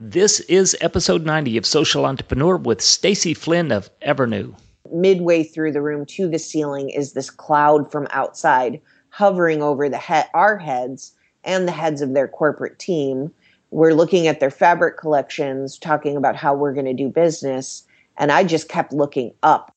This is episode 90 of Social Entrepreneur with Stacy Flynn of Evernew. Midway through the room to the ceiling is this cloud from outside hovering over our heads and the heads of their corporate team. We're looking at their fabric collections, talking about how we're going to do business, and I just kept looking up.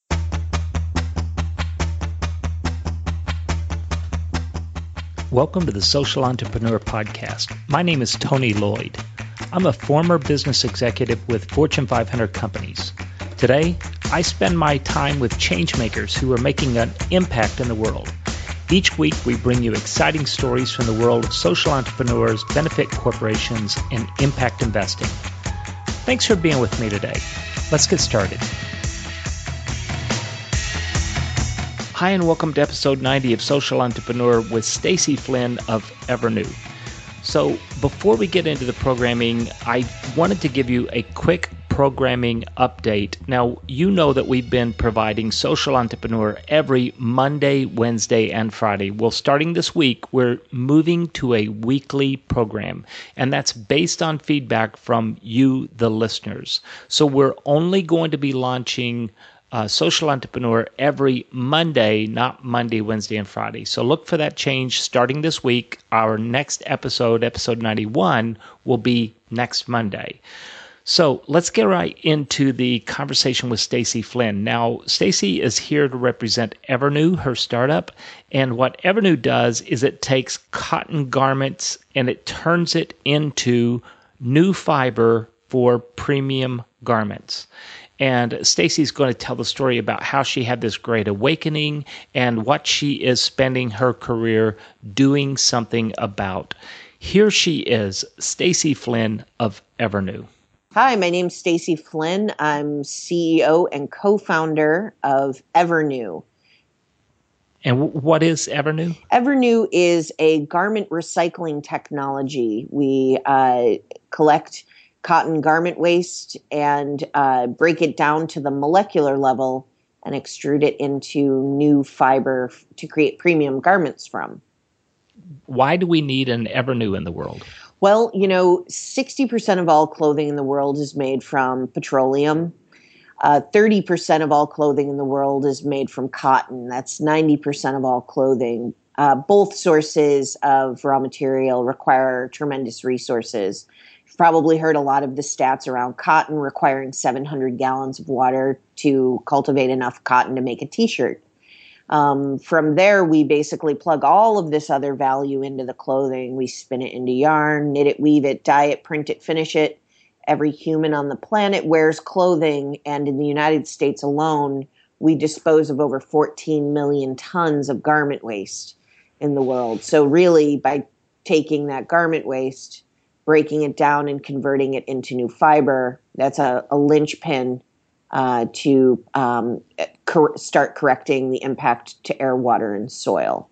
Welcome to the Social Entrepreneur Podcast. My name is Tony Lloyd. I'm a former business executive with Fortune 500 companies. Today, I spend my time with changemakers who are making an impact in the world. Each week, we bring you exciting stories from the world of social entrepreneurs, benefit corporations, and impact investing. Thanks for being with me today. Let's get started. Hi, and welcome to episode 90 of Social Entrepreneur with Stacy Flynn of Evernew. So before we get into the programming, I wanted to give you a quick programming update. Now, you know that we've been providing Social Entrepreneur every Monday, Wednesday, and Friday. Well, starting this week, we're moving to a weekly program, and that's based on feedback from you, the listeners. So we're only going to be launching Social Entrepreneur every Monday, not Monday, Wednesday, and Friday. So look for that change starting this week. Our next episode, episode 91, will be next Monday. So let's get right into the conversation with Stacy Flynn. Now, Stacy is here to represent Evernew, her startup. And what Evernew does is it takes cotton garments and it turns it into new fiber for premium garments. And Stacy's going to tell the story about how she had this great awakening and what she is spending her career doing something about. Here she is, Stacy Flynn of Evernew. Hi, my name's Stacy Flynn. I'm CEO and co-founder of Evernew. And what is Evernew? Evernew is a garment recycling technology. We collect cotton garment waste and break it down to the molecular level and extrude it into new fiber to create premium garments from. Why do we need an Evernew in the world? Well, 60% of all clothing in the world is made from petroleum. 30% of all clothing in the world is made from cotton. That's 90% of all clothing. Both sources of raw material require tremendous resources. You've probably heard a lot of the stats around cotton requiring 700 gallons of water to cultivate enough cotton to make a t-shirt. From there, we basically plug all of this other value into the clothing. We spin it into yarn, knit it, weave it, dye it, print it, finish it. Every human on the planet wears clothing, and in the United States alone, we dispose of over 14 million tons of garment waste in the world. So really, by taking that garment waste, breaking it down and converting it into new fiber, that's a linchpin to start correcting the impact to air, water, and soil.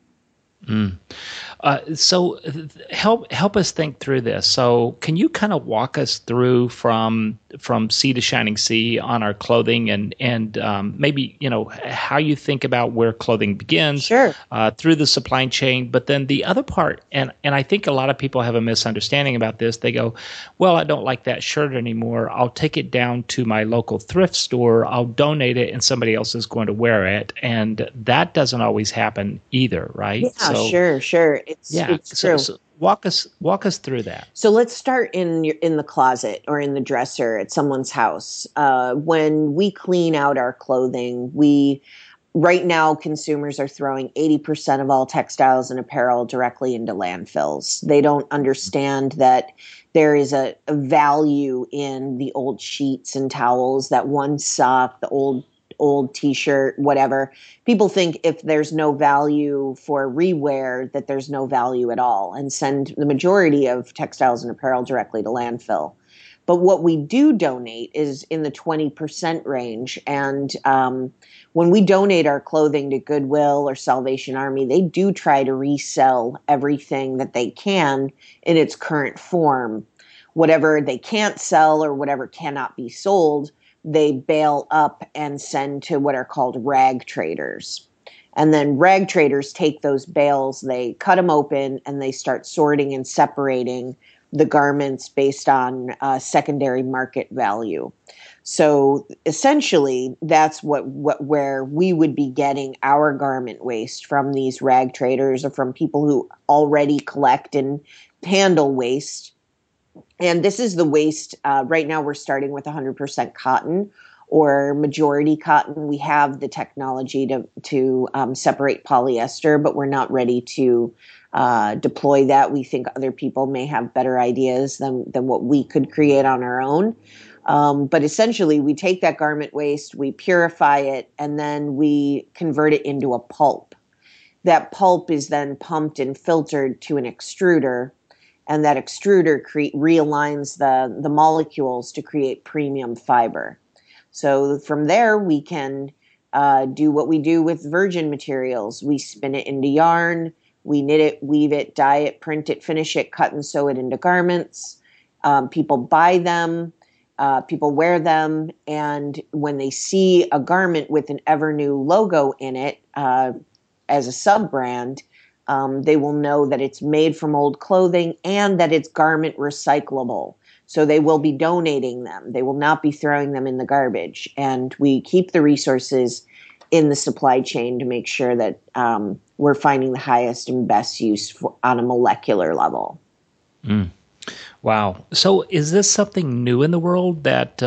So help us think through this. So can you kind of walk us through from sea to shining sea on our clothing and maybe, how you think about where clothing begins Sure. Through the supply chain, but then the other part, and I think a lot of people have a misunderstanding about this. They go, well, I don't like that shirt anymore. I'll take it down to my local thrift store. I'll donate it and somebody else is going to wear it. And that doesn't always happen either, right? Yeah, sure. It's true. So walk us through that. So let's start in the closet or in the dresser at someone's house. When we clean out our clothing, right now consumers are throwing 80% of all textiles and apparel directly into landfills. They don't understand that there is a value in the old sheets and towels, that one sock, the old t-shirt, whatever. People think if there's no value for rewear, that there's no value at all, and send the majority of textiles and apparel directly to landfill. But what we do donate is in the 20% range. And when we donate our clothing to Goodwill or Salvation Army, they do try to resell everything that they can in its current form. Whatever they can't sell or whatever cannot be sold, they bale up and send to what are called rag traders. And then rag traders take those bales, they cut them open, and they start sorting and separating the garments based on secondary market value. So essentially, that's where we would be getting our garment waste from these rag traders or from people who already collect and handle waste. And this is the waste. Right now, we're starting with 100% cotton or majority cotton. We have the technology to separate polyester, but we're not ready to deploy that. We think other people may have better ideas than what we could create on our own. But essentially, we take that garment waste, we purify it, and then we convert it into a pulp. That pulp is then pumped and filtered to an extruder, and that extruder realigns the molecules to create premium fiber. So from there, we can do what we do with virgin materials. We spin it into yarn, we knit it, weave it, dye it, print it, finish it, cut and sew it into garments. People buy them. People wear them, and when they see a garment with an Evernew logo in it as a sub-brand, they will know that it's made from old clothing and that it's garment recyclable. So they will be donating them. They will not be throwing them in the garbage. And we keep the resources in the supply chain to make sure that we're finding the highest and best use on a molecular level. Mm. Wow. So is this something new in the world, that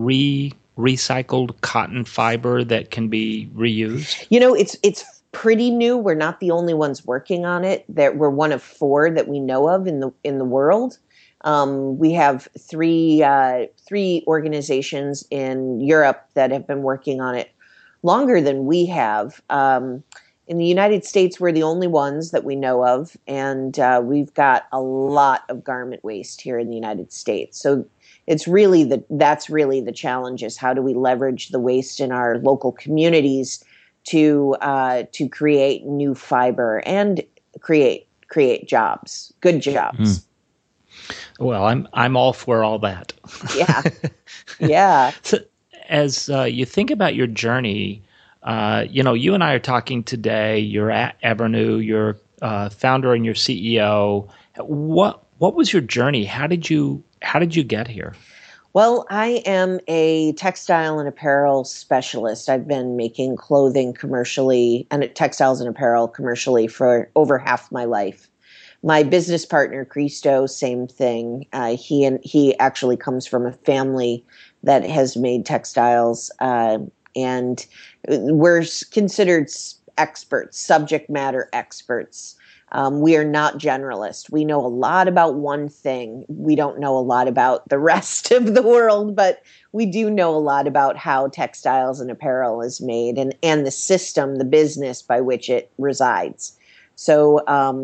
recycled cotton fiber that can be reused? It's pretty new. We're not the only ones working on it. We're one of 4 that we know of in the world. We have three organizations in Europe that have been working on it longer than we have. In the United States, we're the only ones that we know of, and we've got a lot of garment waste here in the United States. So that's really the challenge: is how do we leverage the waste in our local communities to create new fiber and create jobs, good jobs. Well, I'm all for all that. Yeah, yeah. So, as you think about your journey. You and I are talking today. You're at Evernew. You're founder and your CEO. What was your journey? How did you get here? Well, I am a textile and apparel specialist. I've been making clothing commercially and textiles and apparel commercially for over half my life. My business partner, Christo, same thing. He actually comes from a family that has made textiles. And we're considered experts, subject matter experts. We are not generalists. We know a lot about one thing. We don't know a lot about the rest of the world, but we do know a lot about how textiles and apparel is made and the system, the business by which it resides. So,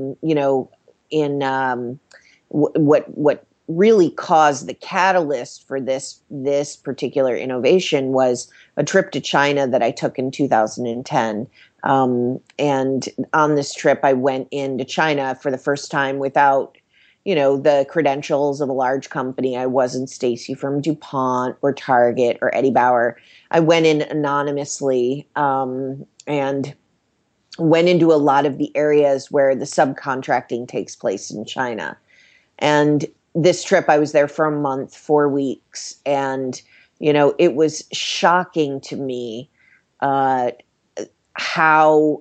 what really caused the catalyst for this particular innovation was a trip to China that I took in 2010. And on this trip, I went into China for the first time without, the credentials of a large company. I wasn't Stacy from DuPont or Target or Eddie Bauer. I went in anonymously and went into a lot of the areas where the subcontracting takes place in China. And this trip, I was there for a month, 4 weeks, and it was shocking to me how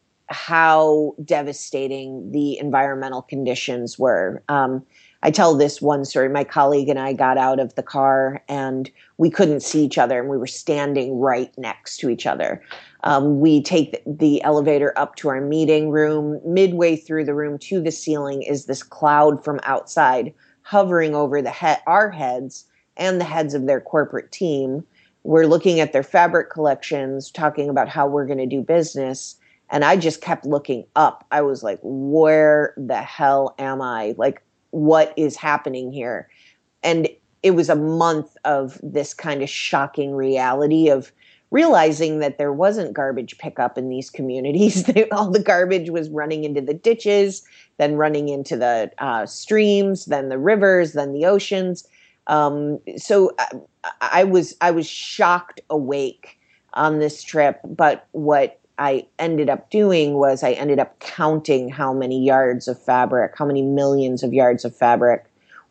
devastating the environmental conditions were. I tell this one story. My colleague and I got out of the car, and we couldn't see each other, and we were standing right next to each other. We take the elevator up to our meeting room. Midway through the room to the ceiling is this cloud from outside, hovering over our heads and the heads of their corporate team. We're looking at their fabric collections, talking about how we're going to do business. And I just kept looking up. I was like, where the hell am I? Like, what is happening here? And it was a month of this kind of shocking reality of realizing that there wasn't garbage pickup in these communities. All the garbage was running into the ditches, then running into the streams, then the rivers, then the oceans. So I was shocked awake on this trip. But what I ended up doing was I ended up counting how many yards of fabric, how many millions of yards of fabric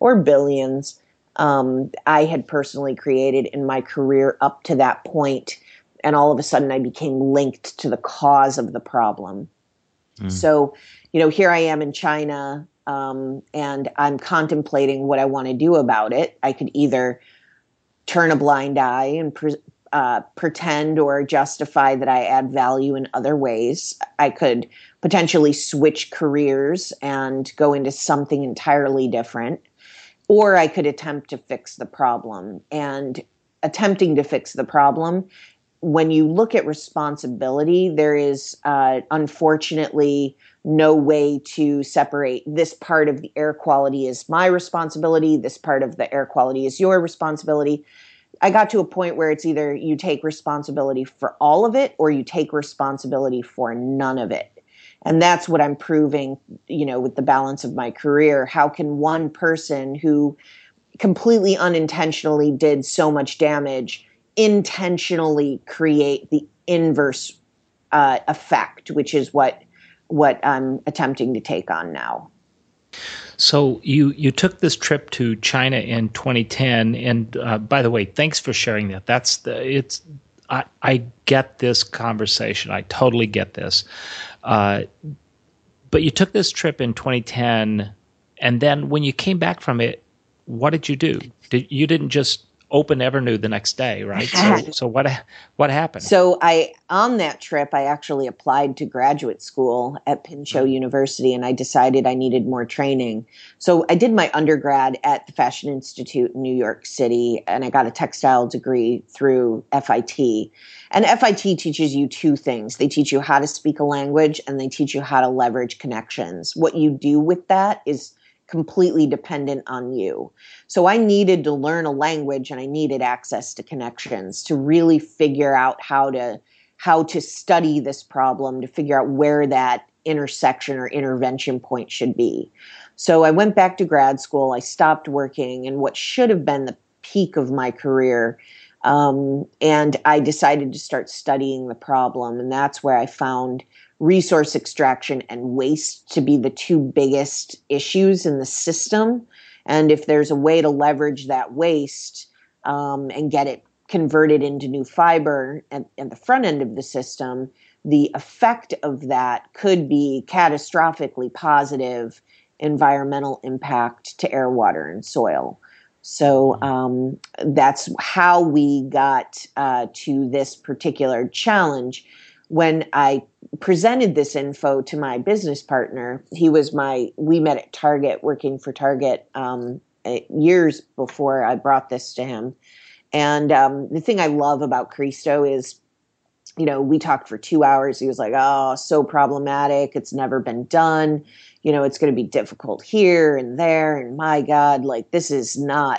or billions I had personally created in my career up to that point. And all of a sudden I became linked to the cause of the problem. So, here I am in China, and I'm contemplating what I want to do about it. I could either turn a blind eye and pretend or justify that I add value in other ways. I could potentially switch careers and go into something entirely different, or I could attempt to fix the problem. And attempting to fix the problem, when you look at responsibility, there is unfortunately no way to separate this part of the air quality is my responsibility, this part of the air quality is your responsibility. I got to a point where it's either you take responsibility for all of it or you take responsibility for none of it. And that's what I'm proving, with the balance of my career. How can one person who completely unintentionally did so much damage intentionally create the inverse effect, which is what I'm attempting to take on now. So you took this trip to China in 2010, and by the way, thanks for sharing that. I get this conversation. I totally get this. But you took this trip in 2010, and then when you came back from it, what did you do? You didn't just open Evernew the next day, right? So what happened? So on that trip, I actually applied to graduate school at Pinchot University, and I decided I needed more training. So I did my undergrad at the Fashion Institute in New York City, and I got a textile degree through FIT. And FIT teaches you two things. They teach you how to speak a language, and they teach you how to leverage connections. What you do with that is completely dependent on you. So I needed to learn a language and I needed access to connections to really figure out how to study this problem, to figure out where that intersection or intervention point should be. So I went back to grad school. I stopped working in what should have been the peak of my career. And I decided to start studying the problem. And that's where I found resource extraction and waste to be the two biggest issues in the system. And if there's a way to leverage that waste and get it converted into new fiber at the front end of the system, the effect of that could be catastrophically positive environmental impact to air, water, and soil. So that's how we got to this particular challenge. When I presented this info to my business partner, we met at Target, working for Target years before I brought this to him. And the thing I love about Cristo is, we talked for 2 hours. He was like, oh, so problematic. It's never been done. It's going to be difficult here and there. And my God, like this is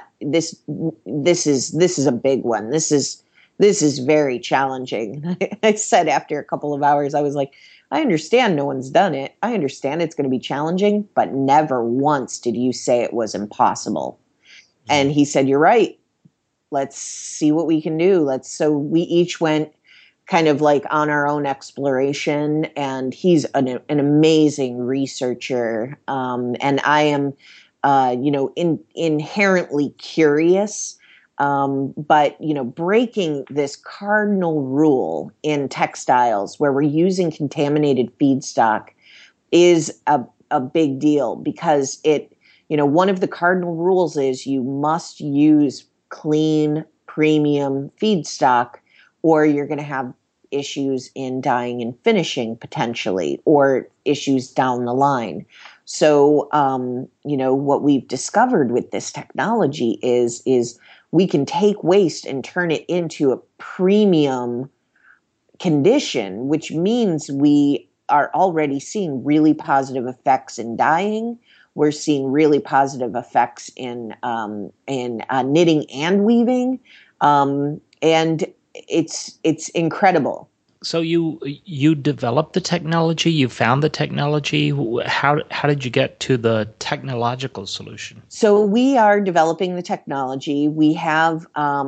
a big one. This is very challenging. I said after a couple of hours, I was like, I understand no one's done it. I understand it's going to be challenging, but never once did you say it was impossible. And he said, you're right. Let's see what we can do. So we each went kind of like on our own exploration, and he's an amazing researcher. And I am, inherently curious. But, breaking this cardinal rule in textiles where we're using contaminated feedstock is a big deal, because one of the cardinal rules is you must use clean, premium feedstock, or you're going to have issues in dyeing and finishing potentially, or issues down the line. So, what we've discovered with this technology is we can take waste and turn it into a premium condition, which means we are already seeing really positive effects in dyeing. We're seeing really positive effects in knitting and weaving, and it's incredible. So you developed the technology, you found the technology. How did you get to the technological solution? So we are developing the technology. We have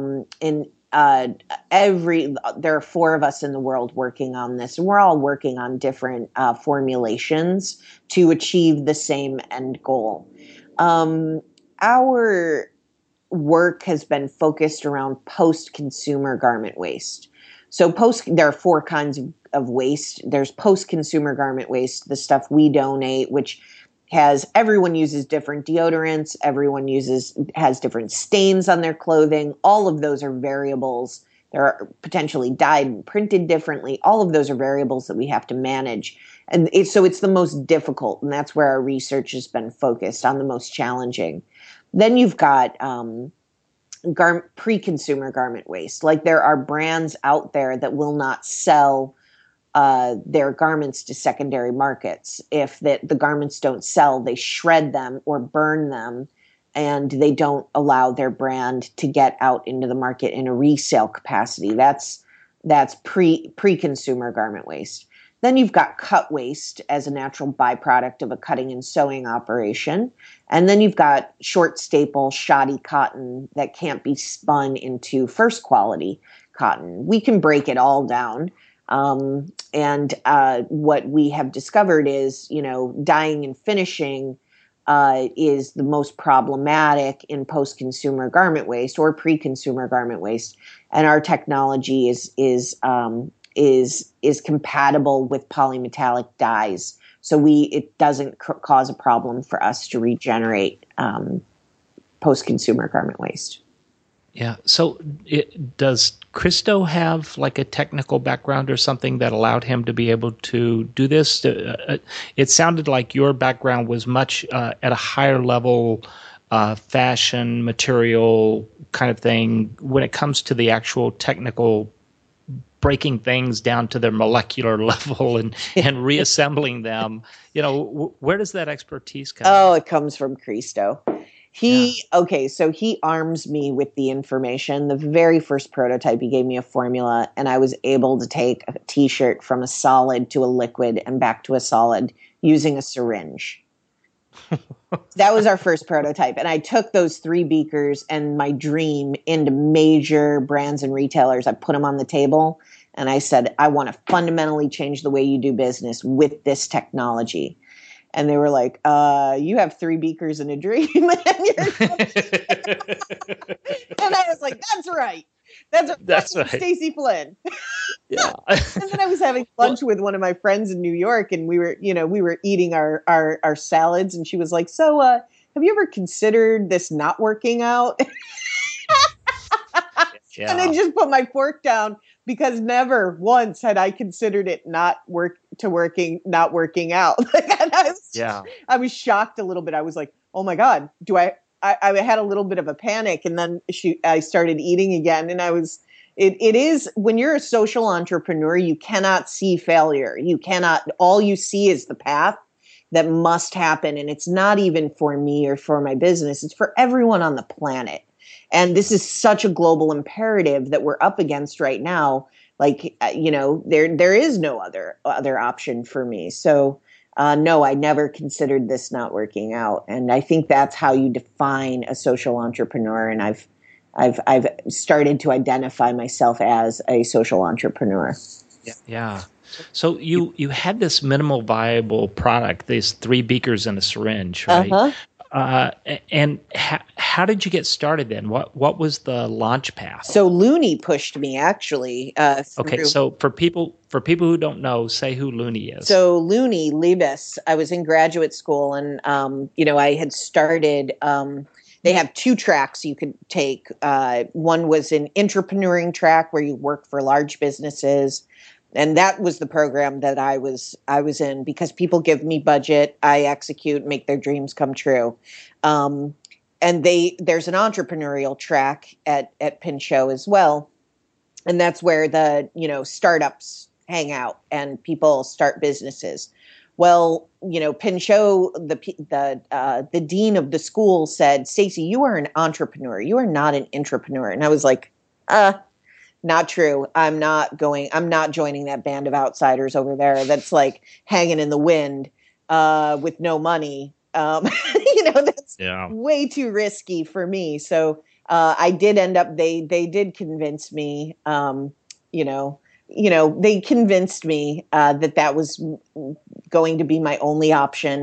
there are 4 of us in the world working on this, and we're all working on different formulations to achieve the same end goal. our work has been focused around post-consumer garment waste. So there are four kinds of waste. There's post-consumer garment waste, the stuff we donate, which everyone uses different deodorants, has different stains on their clothing. All of those are variables. They're potentially dyed and printed differently. All of those are variables that we have to manage. And so it's the most difficult, and that's where our research has been focused on, the most challenging. Then you've got pre-consumer garment waste. Like, there are brands out there that will not sell their garments to secondary markets. If the garments don't sell, they shred them or burn them, and they don't allow their brand to get out into the market in a resale capacity. That's pre-consumer garment waste. Then you've got cut waste as a natural byproduct of a cutting and sewing operation. And then you've got short staple, shoddy cotton that can't be spun into first quality cotton. We can break it all down. And what we have discovered is, dyeing and finishing is the most problematic in post-consumer garment waste or pre-consumer garment waste. And our technology is compatible with polymetallic dyes. So it doesn't cause a problem for us to regenerate post-consumer garment waste. Yeah. So does Christo have like a technical background or something that allowed him to be able to do this? It sounded like your background was much at a higher level, fashion, material kind of thing. When it comes to the actual technical, breaking things down to their molecular level and reassembling them, where does that expertise come from? Oh, it comes from Christo. So he arms me with the information. The very first prototype, he gave me a formula, and I was able to take a t-shirt from a solid to a liquid and back to a solid using a syringe. That was our first prototype. And I took those 3 beakers and my dream into major brands and retailers. I put them on the table and I said, I want to fundamentally change the way you do business with this technology. And they were like, you have 3 beakers and a dream. And I was like, that's right. That's right. Stacy Flynn. Yeah. And then I was having lunch with one of my friends in New York, and we were eating our salads, and she was like, so have you ever considered this not working out? Yeah. And I just put my fork down, because never once had I considered it not working out. I was shocked a little bit. I was like, oh my God, I had a little bit of a panic, and then I started eating again. And it is, when you're a social entrepreneur, you cannot see failure. All you see is the path that must happen. And it's not even for me or for my business. It's for everyone on the planet. And this is such a global imperative that we're up against right now. Like, there is no other option for me. So, no, I never considered this not working out. And I think that's how you define a social entrepreneur. And I've started to identify myself as a social entrepreneur. Yeah. So you had this minimal viable product, these 3 beakers and a syringe, right? Uh-huh. And how did you get started then? What was the launch path? So Looney pushed me, actually. Okay, so for people who don't know, say who Looney is. So Looney Libes, I was in graduate school, and I had started. They have 2 tracks you could take. One was an entrepreneuring track where you work for large businesses. And that was the program that I was in, because people give me budget, I execute, make their dreams come true. And there's an entrepreneurial track at Pinchot as well. And that's where the, startups hang out and people start businesses. Well, Pinchot, the dean of the school said, Stacy, you are an entrepreneur. You are not an intrapreneur. And I was like, not true. I'm not joining that band of outsiders over there that's like hanging in the wind with no money. That's way too risky for me. So I did end up, they did convince me, they convinced me that was going to be my only option.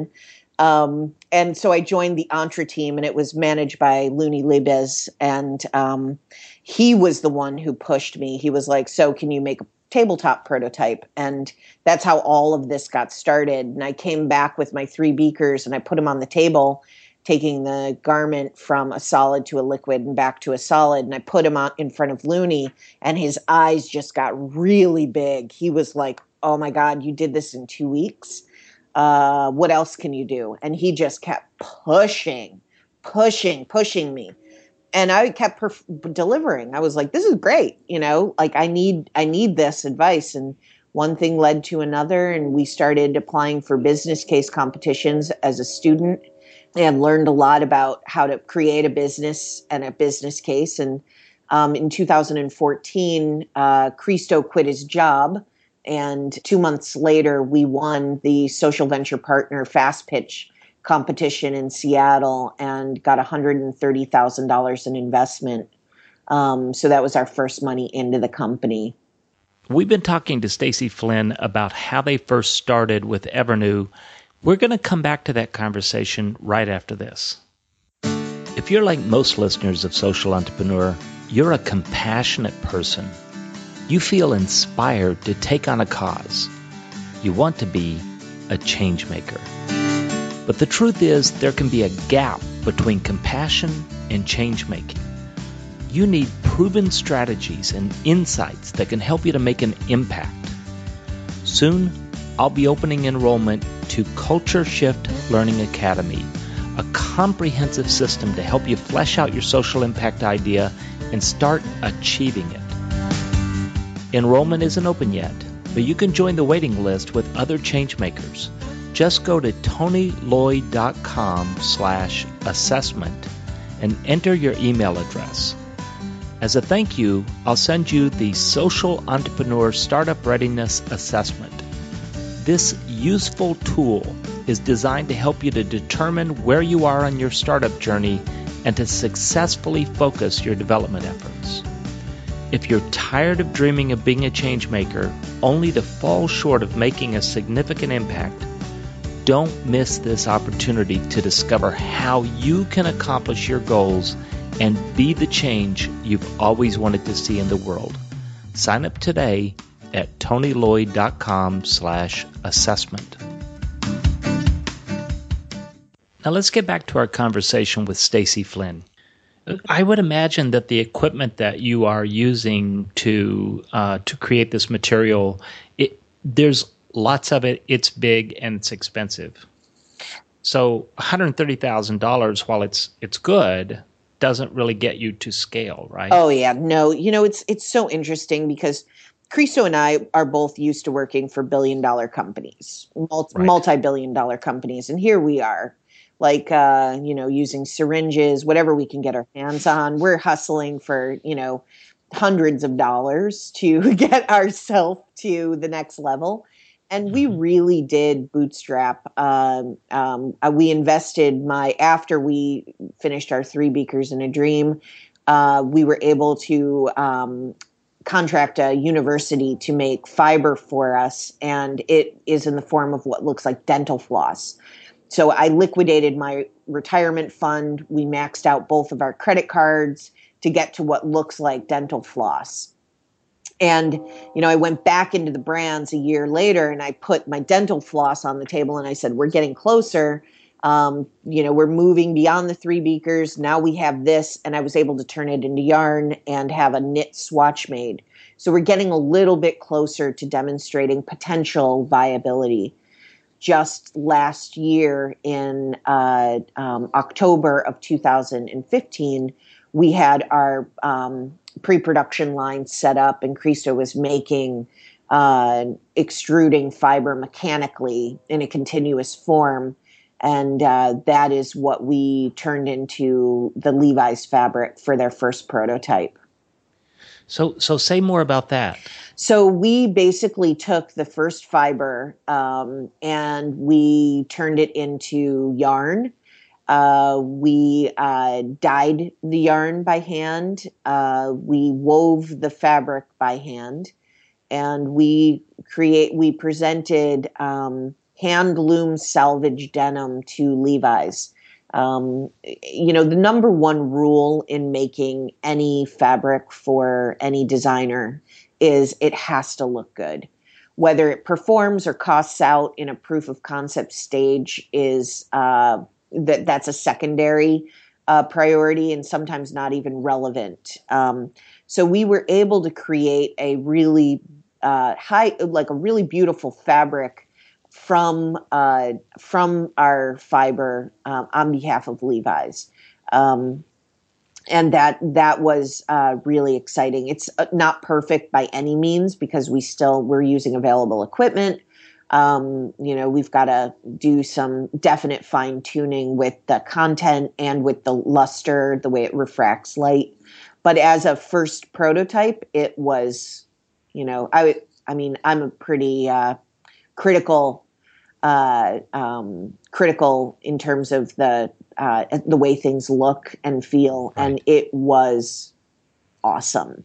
And so I joined the Entre team, and it was managed by Looney Libes. And he was the one who pushed me. He was like, so can you make a tabletop prototype? And that's how all of this got started. And I came back with my 3 beakers and I put them on the table, taking the garment from a solid to a liquid and back to a solid. And I put him out in front of Looney, and his eyes just got really big. He was like, oh my God, you did this in 2 weeks. What else can you do? And he just kept pushing me. And I kept delivering. I was like, this is great. Like I need this advice. And one thing led to another. And we started applying for business case competitions as a student and learned a lot about how to create a business and a business case. And in 2014, Christo quit his job. And 2 months later, we won the Social Venture Partner Fast Pitch competition in Seattle and got $130,000 in investment. So that was our first money into the company. We've been talking to Stacy Flynn about how they first started with Evernew. We're going to come back to that conversation right after this. If you're like most listeners of Social Entrepreneur, you're a compassionate person. You feel inspired to take on a cause. You want to be a change maker. But the truth is, there can be a gap between compassion and change making. You need proven strategies and insights that can help you to make an impact. Soon, I'll be opening enrollment to Culture Shift Learning Academy, a comprehensive system to help you flesh out your social impact idea and start achieving it. Enrollment isn't open yet, but you can join the waiting list with other changemakers. Just go to tonylloyd.com/assessment and enter your email address. As a thank you, I'll send you the Social Entrepreneur Startup Readiness Assessment. This useful tool is designed to help you to determine where you are on your startup journey and to successfully focus your development efforts. If you're tired of dreaming of being a change maker only to fall short of making a significant impact, don't miss this opportunity to discover how you can accomplish your goals and be the change you've always wanted to see in the world. Sign up today at tonylloyd.com/assessment. Now let's get back to our conversation with Stacy Flynn. I would imagine that the equipment that you are using to create this material, there's lots of it. It's big and it's expensive. So $130,000, while it's good, doesn't really get you to scale, right? Oh yeah, no. It's so interesting because Christo and I are both used to working for billion-dollar companies, multi-billion-dollar companies, and here we are. Like, using syringes, whatever we can get our hands on. We're hustling for, hundreds of dollars to get ourselves to the next level. And we really did bootstrap. We invested after we finished our 3 beakers in a dream, we were able to contract a university to make fiber for us. And it is in the form of what looks like dental floss. So I liquidated my retirement fund. We maxed out both of our credit cards to get to what looks like dental floss. And, I went back into the brands a year later and I put my dental floss on the table and I said, we're getting closer. We're moving beyond the 3 beakers. Now we have this. And I was able to turn it into yarn and have a knit swatch made. So we're getting a little bit closer to demonstrating potential viability. Just last year in October of 2015, we had our pre-production line set up and Christo was making extruding fiber mechanically in a continuous form. And that is what we turned into the Levi's fabric for their first prototype. So say more about that. So we basically took the first fiber and we turned it into yarn. We dyed the yarn by hand. We wove the fabric by hand, and we presented hand loom salvage denim to Levi's. The number one rule in making any fabric for any designer is it has to look good. Whether it performs or costs out in a proof of concept stage is that's a secondary priority and sometimes not even relevant. So we were able to create a really a really beautiful fabric from our fiber on behalf of Levi's. And that was really exciting. It's not perfect by any means because we're using available equipment. We've got to do some definite fine tuning with the content and with the luster, the way it refracts light. But as a first prototype, it was, I'm a pretty critical in terms of the way things look and feel, right. And it was awesome.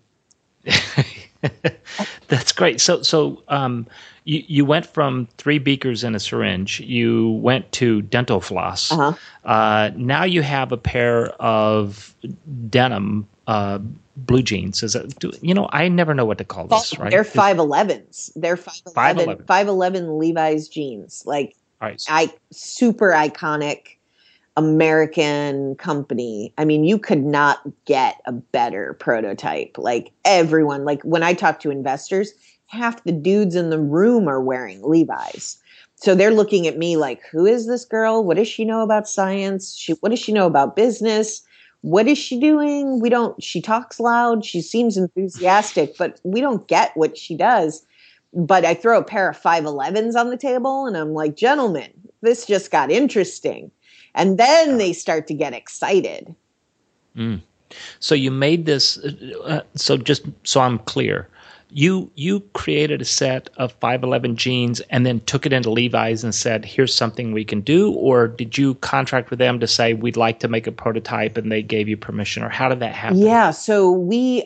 That's great. So you went from 3 beakers and a syringe. You went to dental floss. Uh-huh. Now you have a pair of denim blue jeans. Is that, I never know what to call this, right? They're 511s. They're 511 Levi's jeans. Like, right. Super iconic American company. I mean, you could not get a better prototype. Like everyone, like when I talk to investors, half the dudes in the room are wearing Levi's. So they're looking at me like, who is this girl? What does she know about science? What does she know about business? What is she doing? She talks loud. She seems enthusiastic, but we don't get what she does. But I throw a pair of 511s on the table and I'm like, gentlemen, this just got interesting. And then they start to get excited. Mm. So you made this, so just so I'm clear, you created a set of 511 jeans and then took it into Levi's and said, here's something we can do? Or did you contract with them to say, we'd like to make a prototype and they gave you permission? Or how did that happen? Yeah, so we,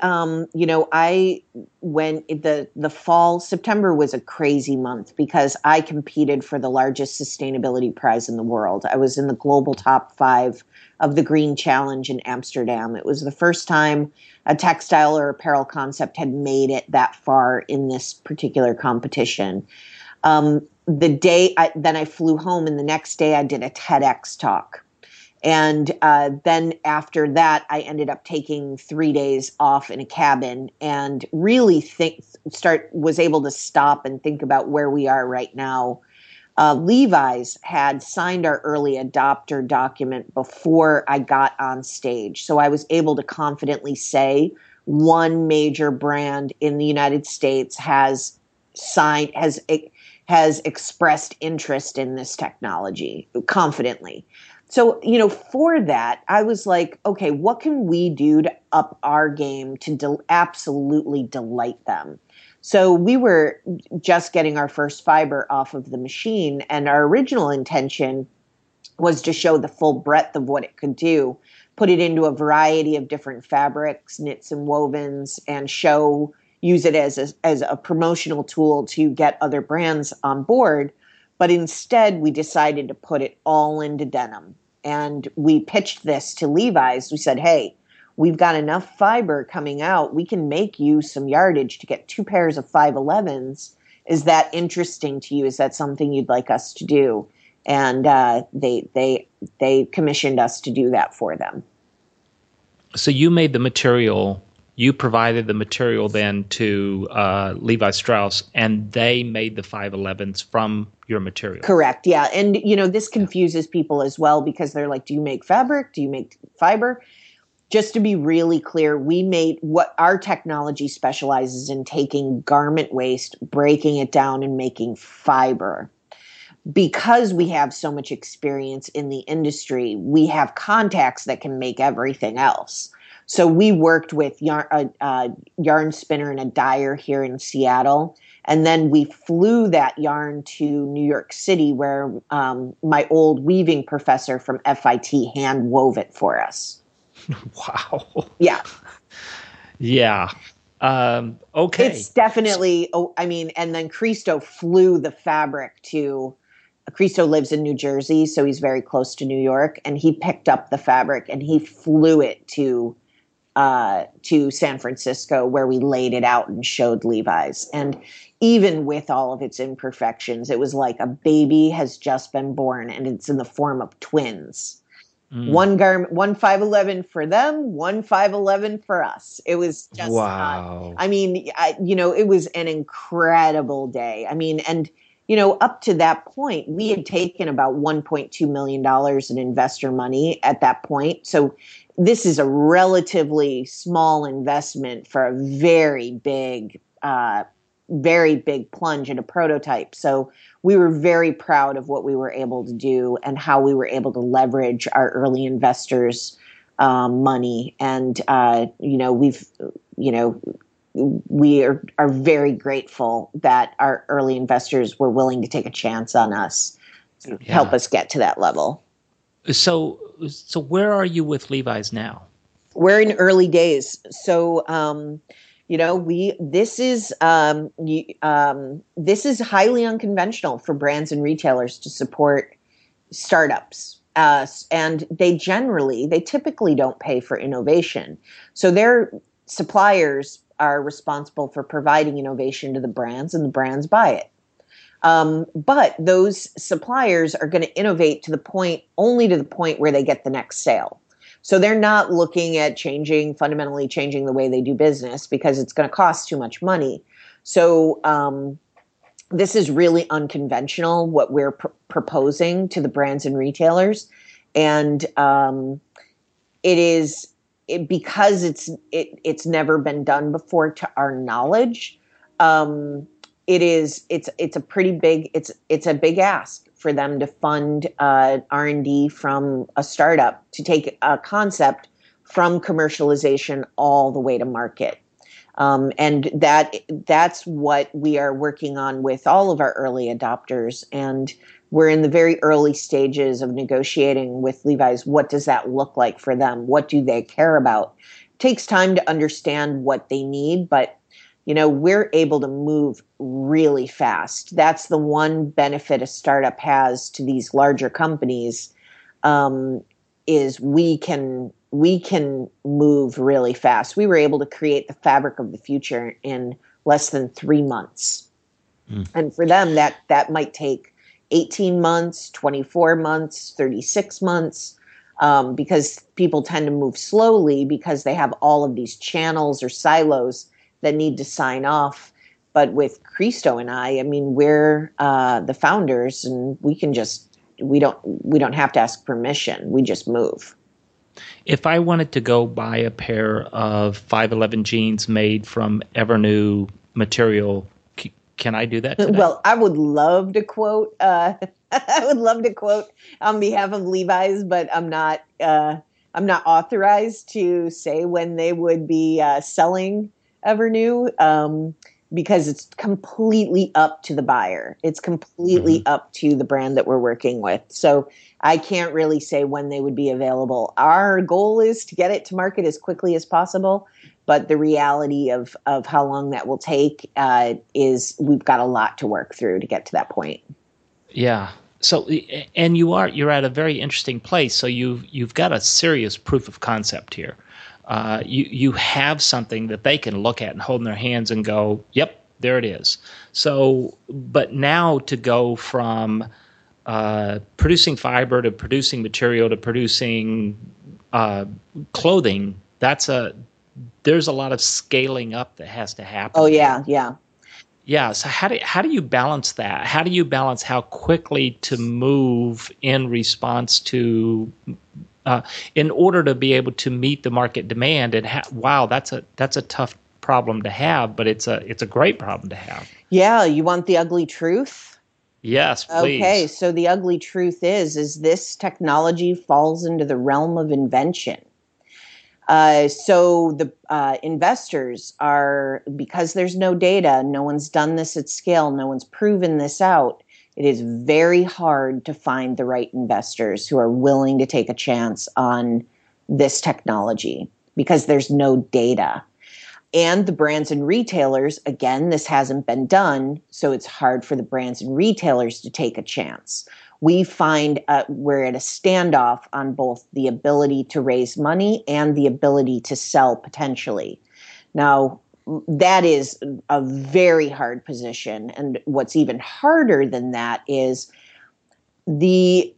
when the fall, September was a crazy month because I competed for the largest sustainability prize in the world. I was in the global top 5 of the Green Challenge in Amsterdam. It was the first time a textile or apparel concept had made it that far in this particular competition. The day then I flew home, and the next day I did a TEDx talk. And then after that, I ended up taking 3 days off in a cabin and really was able to stop and think about where we are right now. Levi's had signed our early adopter document before I got on stage. So I was able to confidently say one major brand in the United States has expressed interest in this technology confidently. So, for that, I was like, okay, what can we do to up our game to absolutely delight them? So we were just getting our first fiber off of the machine, and our original intention was to show the full breadth of what it could do, put it into a variety of different fabrics, knits and wovens, and use it as a promotional tool to get other brands on board. But instead, we decided to put it all into denim. And we pitched this to Levi's. We said, hey, we've got enough fiber coming out. We can make you some yardage to get 2 pairs of 511s. Is that interesting to you? Is that something you'd like us to do? And they commissioned us to do that for them. So you made the material. You provided the material then to Levi Strauss, and they made the 511s from your material. Correct, yeah. And, this confuses people as well because they're like, do you make fabric? Do you make fiber? Just to be really clear, what our technology specializes in taking garment waste, breaking it down, and making fiber. Because we have so much experience in the industry, we have contacts that can make everything else. So we worked with a yarn spinner and a dyer here in Seattle, and then we flew that yarn to New York City where my old weaving professor from FIT hand wove it for us. Wow. Yeah. Yeah. Okay. It's definitely, and then Christo flew the fabric to Cristo lives in New Jersey, so he's very close to New York, and he picked up the fabric and he flew it to San Francisco, where we laid it out and showed Levi's. And even with all of its imperfections, it was like a baby has just been born, and it's in the form of twins. One garment, one 511 for them, one 511 for us. It was just, wow. It was an incredible day. I mean, and up to that point, we had taken about $1.2 million in investor money at that point. So this is a relatively small investment for a very big plunge in a prototype. So we were very proud of what we were able to do and how we were able to leverage our early investors' money. And, we are very grateful that our early investors were willing to take a chance on us to help us get to that level. So where are you with Levi's now? We're in early days. So, this is highly unconventional for brands and retailers to support startups. And they typically don't pay for innovation. So their suppliers are responsible for providing innovation to the brands, and the brands buy it. But those suppliers are going to innovate only to the point where they get the next sale. So they're not looking at fundamentally changing the way they do business, because it's going to cost too much money. So this is really unconventional, what we're proposing to the brands and retailers. And because it's never been done before to our knowledge. It's a big ask for them to fund R&D from a startup to take a concept from commercialization all the way to market. And that's what we are working on with all of our early adopters. And we're in the very early stages of negotiating with Levi's. What does that look like for them? What do they care about? It takes time to understand what they need, but we're able to move really fast. That's the one benefit a startup has to these larger companies, is we can move really fast. We were able to create the fabric of the future in less than 3 months. And for them, that might take 18 months, 24 months, 36 months, because people tend to move slowly because they have all of these channels or silos that need to sign off. But with Cristo and I mean, we're the founders, and we don't have to ask permission. We just move. If I wanted to go buy a pair of 511 jeans made from Evernew material, can I do that today? Well, I would love to quote. I would love to quote on behalf of Levi's, but I'm not authorized to say when they would be selling Evernew, because it's completely up to the buyer. It's completely up to the brand that we're working with. So I can't really say when they would be available. Our goal is to get it to market as quickly as possible. But the reality of how long that will take is we've got a lot to work through to get to that point. Yeah. So, and you're at a very interesting place. So you've got a serious proof of concept here. You have something that they can look at and hold in their hands and go, yep, there it is. So, but now to go from producing fiber to producing material to producing clothing, there's a lot of scaling up that has to happen. Oh yeah, yeah. Yeah. So how do you balance that? How do you balance how quickly to move in response to, in order to be able to meet the market demand? And wow, that's a tough problem to have, but it's a great problem to have. Yeah. You want the ugly truth? Yes, please. Okay. So the ugly truth is this technology falls into the realm of invention. So the investors are, because there's no data, no one's done this at scale, no one's proven this out, it is very hard to find the right investors who are willing to take a chance on this technology because there's no data. And the brands and retailers, again, this hasn't been done, so it's hard for the brands and retailers to take a chance. We find we're at a standoff on both the ability to raise money and the ability to sell potentially. Now, that is a very hard position. And what's even harder than that is the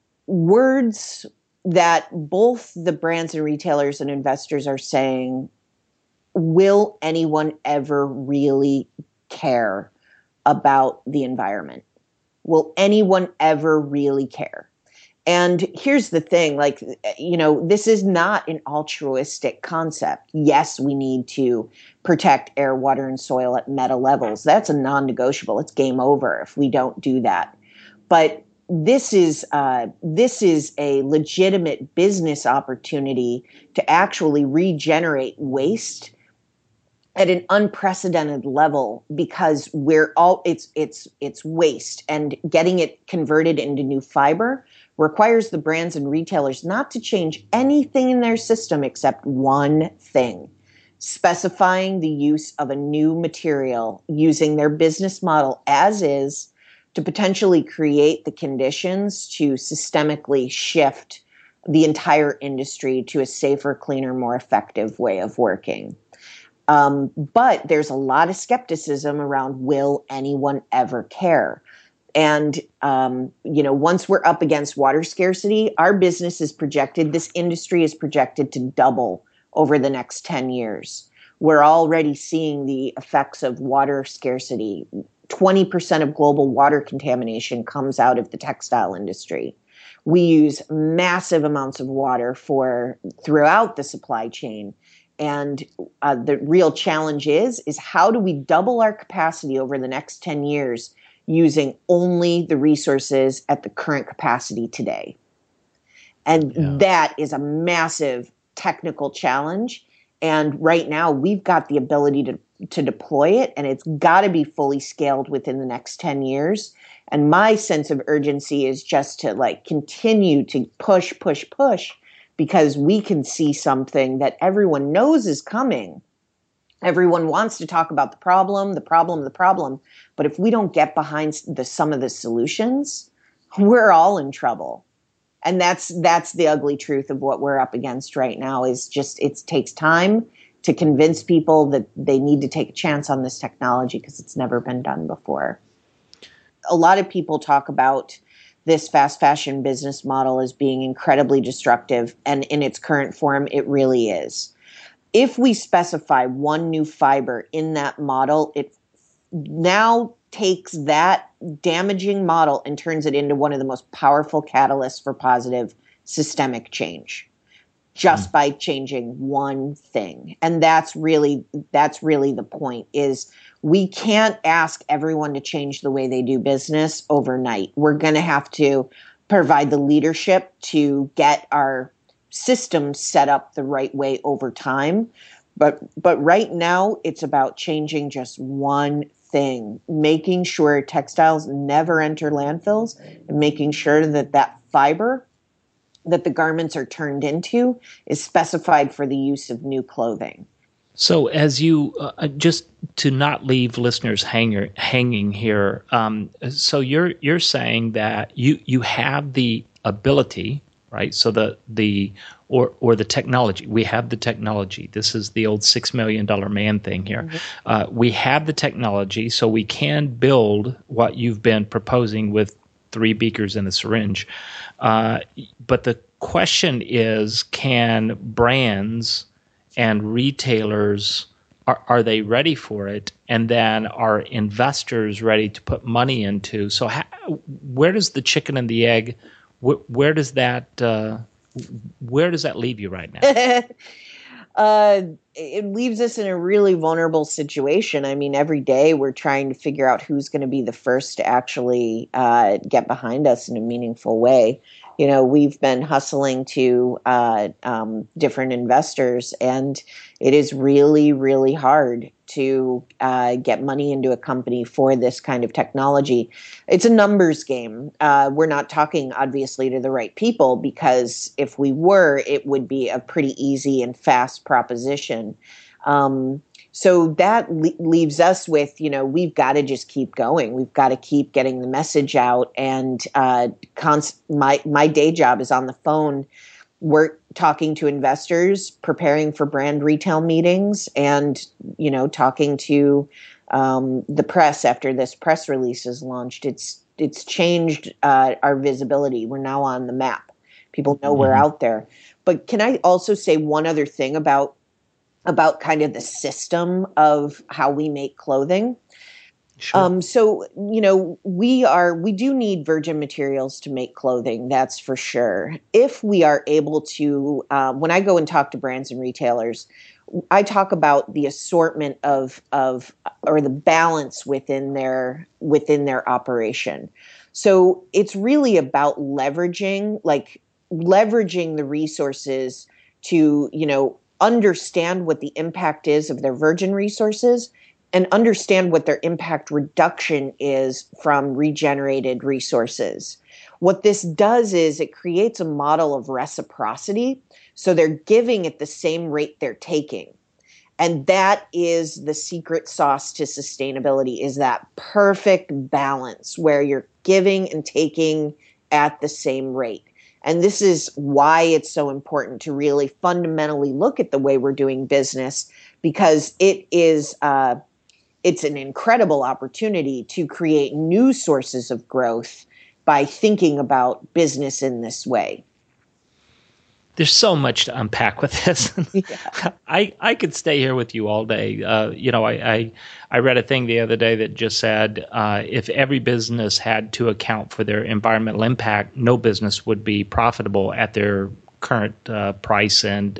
words that both the brands and retailers and investors are saying. Will anyone ever really care about the environment? Will anyone ever really care? And here's the thing, like, this is not an altruistic concept. Yes, we need to protect air, water, and soil at meta levels. That's a non-negotiable. It's game over if we don't do that. But this is a legitimate business opportunity to actually regenerate waste at an unprecedented level, because it's waste, and getting it converted into new fiber requires the brands and retailers not to change anything in their system except one thing: specifying the use of a new material using their business model as is to potentially create the conditions to systemically shift the entire industry to a safer, cleaner, more effective way of working. But there's a lot of skepticism around, will anyone ever care? And, once we're up against water scarcity, our business is projected, this industry is projected to double over the next 10 years. We're already seeing the effects of water scarcity. 20% of global water contamination comes out of the textile industry. We use massive amounts of water throughout the supply chain. And the real challenge is how do we double our capacity over the next 10 years using only the resources at the current capacity today? And that is a massive technical challenge. And right now we've got the ability to deploy it, and it's got to be fully scaled within the next 10 years. And my sense of urgency is just to continue to push, because we can see something that everyone knows is coming. Everyone wants to talk about the problem. But if we don't get behind some of the solutions, we're all in trouble. And that's the ugly truth of what we're up against right now, is just it takes time to convince people that they need to take a chance on this technology because it's never been done before. A lot of people talk about this fast fashion business model as being incredibly destructive, and in its current form, it really is. If we specify one new fiber in that model, it now takes that damaging model and turns it into one of the most powerful catalysts for positive systemic change, just by changing one thing. And that's really the point, is we can't ask everyone to change the way they do business overnight. We're going to have to provide the leadership to get our systems set up the right way over time. But right now, it's about changing just one thing, making sure textiles never enter landfills, and making sure that fiber that the garments are turned into is specified for the use of new clothing. So as you, just to not leave listeners hanging here, so you're saying that you have the ability, right? So the technology, we have the technology. This is the old $6 million man thing here. Mm-hmm. We have the technology, so we can build what you've been proposing with 3 beakers and a syringe. But the question is, can brands and retailers, are they ready for it? And then are investors ready to put money into? So where does the chicken and the egg, where does that leave you right now? It leaves us in a really vulnerable situation. I mean, every day we're trying to figure out who's going to be the first to actually get behind us in a meaningful way. We've been hustling to different investors, and it is really, really hard to get money into a company for this kind of technology. It's a numbers game. We're not talking, obviously, to the right people, because if we were, it would be a pretty easy and fast proposition. So that leaves us with, we've got to just keep going. We've got to keep getting the message out. And my day job is on the phone. We're talking to investors, preparing for brand retail meetings, and, talking to the press after this press release is launched. It's changed our visibility. We're now on the map. People know we're out there. But can I also say one other thing about kind of the system of how we make clothing? Sure. So, we do need virgin materials to make clothing. That's for sure. If we are able to, when I go and talk to brands and retailers, I talk about the assortment of or the balance within their operation. So it's really about leveraging the resources to, understand what the impact is of their virgin resources and understand what their impact reduction is from regenerated resources. What this does is it creates a model of reciprocity. So they're giving at the same rate they're taking. And that is the secret sauce to sustainability, is that perfect balance where you're giving and taking at the same rate. And this is why it's so important to really fundamentally look at the way we're doing business, because it's an incredible opportunity to create new sources of growth by thinking about business in this way. There's so much to unpack with this. Yeah. I could stay here with you all day. I read a thing the other day that just said if every business had to account for their environmental impact, no business would be profitable at their current price and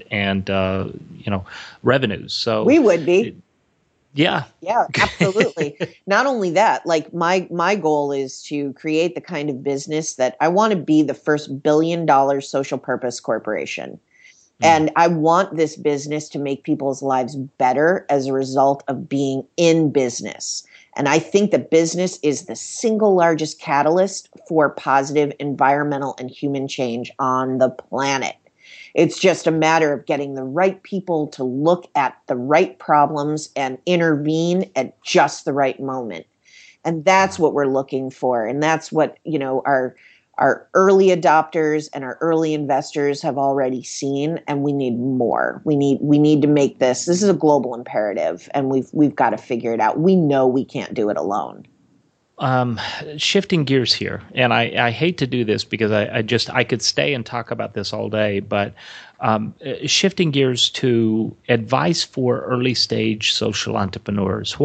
revenues. So we would be. Yeah, absolutely. Not only that, like my goal is to create the kind of business that I want to be the first $1 billion social purpose corporation. And I want this business to make people's lives better as a result of being in business. And I think that business is the single largest catalyst for positive environmental and human change on the planet. It's just a matter of getting the right people to look at the right problems and intervene at just the right moment. And that's what we're looking for. And that's what, our early adopters and our early investors have already seen. And we need more. We need to make this is a global imperative, and we've got to figure it out. We know we can't do it alone. Shifting gears here, and I hate to do this because I could stay and talk about this all day, but shifting gears to advice for early stage social entrepreneurs.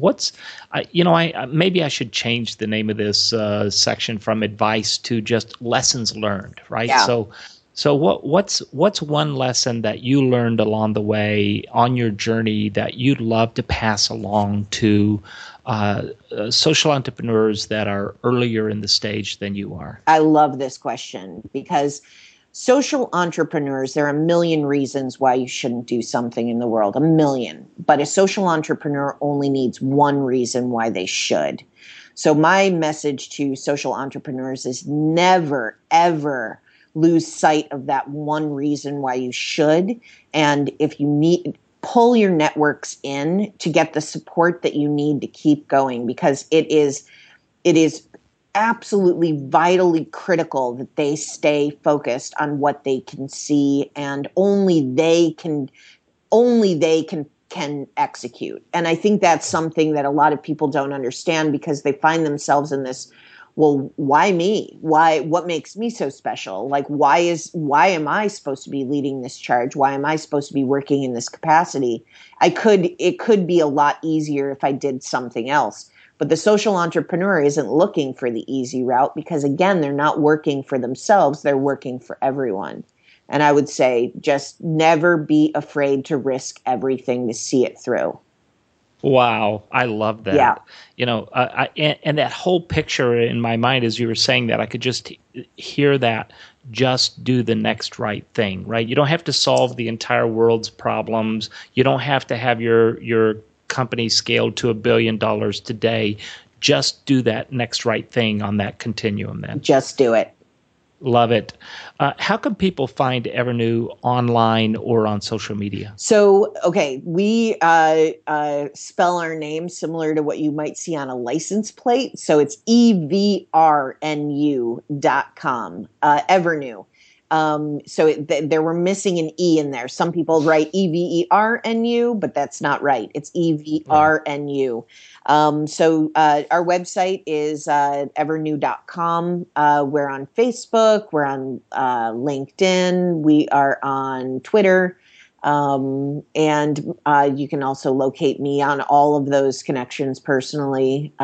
Maybe I should change the name of this section from advice to just lessons learned, right? Yeah. So what's one lesson that you learned along the way on your journey that you'd love to pass along to social entrepreneurs that are earlier in the stage than you are? I love this question because social entrepreneurs, there are a million reasons why you shouldn't do something in the world, a million. But a social entrepreneur only needs one reason why they should. So my message to social entrepreneurs is never, ever lose sight of that one reason why you should. And if you need, pull your networks in to get the support that you need to keep going, because it is absolutely vitally critical that they stay focused on what they can see, and only they can execute. And I think that's something that a lot of people don't understand, because they find themselves in this, well, why me? What makes me so special? Like, why am I supposed to be leading this charge? Why am I supposed to be working in this capacity? It could be a lot easier if I did something else. But the social entrepreneur isn't looking for the easy route, because again, they're not working for themselves, they're working for everyone. And I would say just never be afraid to risk everything to see it through. Wow, I love that. Yeah. And that whole picture in my mind as you were saying that, I could just hear that. Just do the next right thing, right? You don't have to solve the entire world's problems. You don't have to have your company scaled to $1 billion today. Just do that next right thing on that continuum then. Just do it. Love it. How can people find Evernew online or on social media? So, okay, we spell our name similar to what you might see on a license plate. So it's evernu.com, Evernew. There were missing an E in there. Some people write EVERNU, but that's not right. It's EVRNU. Our website is evernu.com. We're on Facebook. We're on LinkedIn. We are on Twitter. And you can also locate me on all of those connections personally.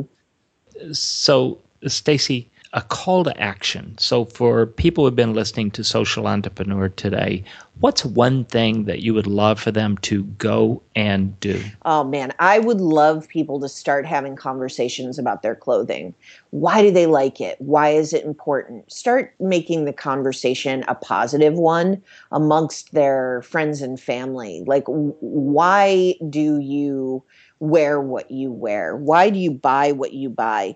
So, Stacy, a call to action. So for people who have been listening to Social Entrepreneur today, what's one thing that you would love for them to go and do? Oh man, I would love people to start having conversations about their clothing. Why do they like it? Why is it important? Start making the conversation a positive one amongst their friends and family. Like, why do you wear what you wear? Why do you buy what you buy?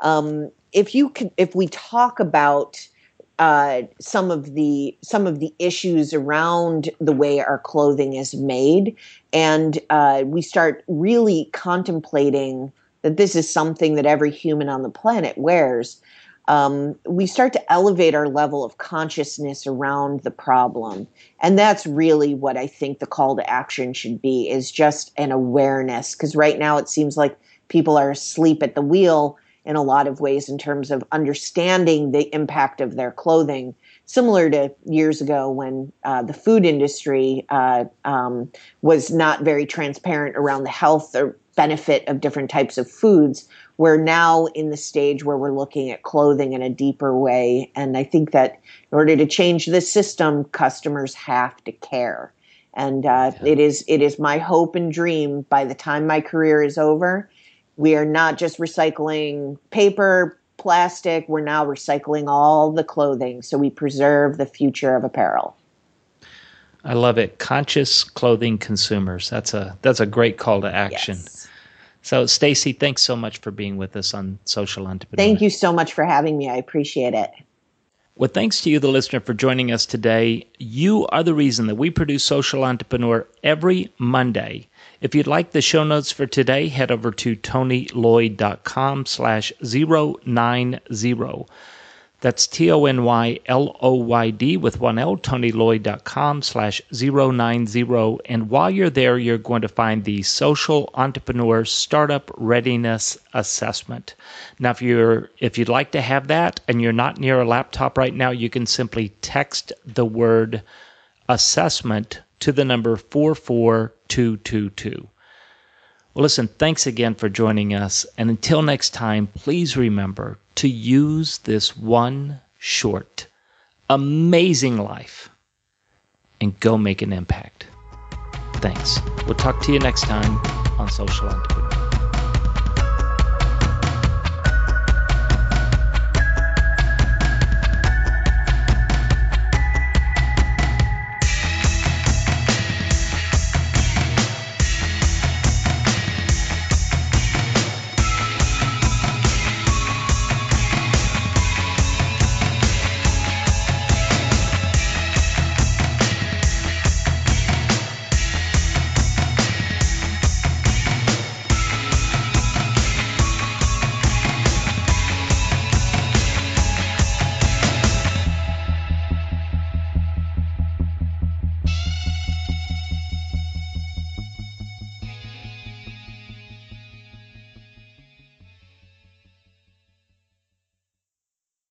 If we talk about some of the issues around the way our clothing is made, and we start really contemplating that this is something that every human on the planet wears, we start to elevate our level of consciousness around the problem. And that's really what I think the call to action should be, is just an awareness. Because right now it seems like people are asleep at the wheel in a lot of ways in terms of understanding the impact of their clothing, similar to years ago when the food industry was not very transparent around the health or benefit of different types of foods. We're now in the stage where we're looking at clothing in a deeper way. And I think that in order to change this system, customers have to care. And it is my hope and dream, by the time my career is over, we are not just recycling paper, plastic. We're now recycling all the clothing, so we preserve the future of apparel. I love it. Conscious clothing consumers. That's a great call to action. Yes. So, Stacy, thanks so much for being with us on Social Entrepreneur. Thank you so much for having me. I appreciate it. Well, thanks to you, the listener, for joining us today. You are the reason that we produce Social Entrepreneur every Monday. If you'd like the show notes for today, head over to TonyLloyd.com/090. That's TonyLoyd with one L, TonyLloyd.com/090. And while you're there, you're going to find the Social Entrepreneur Startup Readiness Assessment. Now, if you'd like to have that and you're not near a laptop right now, you can simply text the word assessment to the number 44222. Well, listen, thanks again for joining us. And until next time, please remember to use this one short, amazing life and go make an impact. Thanks. We'll talk to you next time on Social Entrepreneur.